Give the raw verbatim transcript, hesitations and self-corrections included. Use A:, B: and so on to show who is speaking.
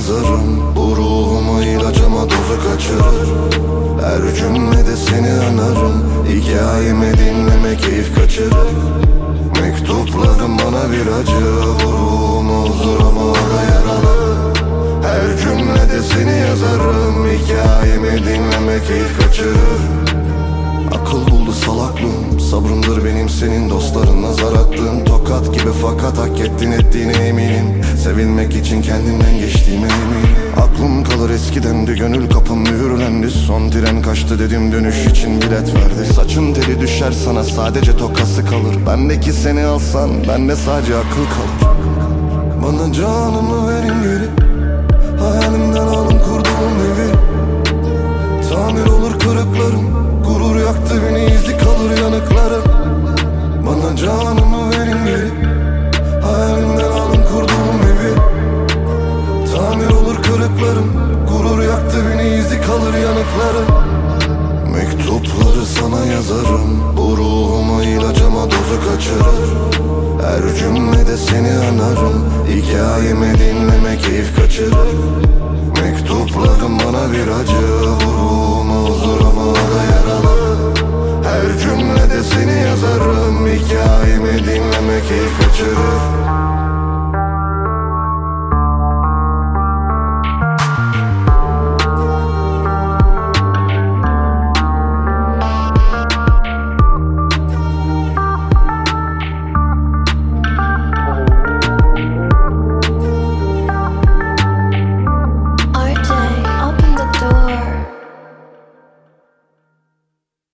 A: yazarım. Bu ruhumu ilacıma dozu kaçırır. Her cümlede seni anarım. Hikayemi dinleme keyif kaçırır. Mektupların bana bir acı, vurumu huzuruma da yaralı. Her cümlede seni yazarım. Hikayemi dinleme keyif kaçırır. Akıl buldu salaklığım, sabrımdır benim senin dostlarınla zar attığım. Tokat gibi fakat hak ettin ettiğine eminim. Sevilmek için kendimden geçtiğime eminim. Aklım kalır eskiden gönül kapım mühürlendi. Son tren kaçtı dedim dönüş için bilet verdi. Saçın teli düşer sana sadece tokası kalır. Bendeki seni alsan bende sadece akıl kalır. Bana canımı verin geri, hayalimden alın kurduğum evi. Tamir olur kırıklarım, gurur yaktı beni izli kalır yanıklarım. Bana canımı verin geri, hayalimden alın kurduğum evi. Tamir olur kırıklarım, gurur yaktı beni izli kalır yanıklarım. Mektupları sana yazarım. Bu ruhumu ilacıma dozu kaçırır. Her cümlede seni anarım. Hikayemi dinleme keyif kaçırır. Mektupların bana bir acı, vurumu huzuruma da yaralı. Her cümlede seni yazarım. Hikayemi dinleme keyif kaçırır.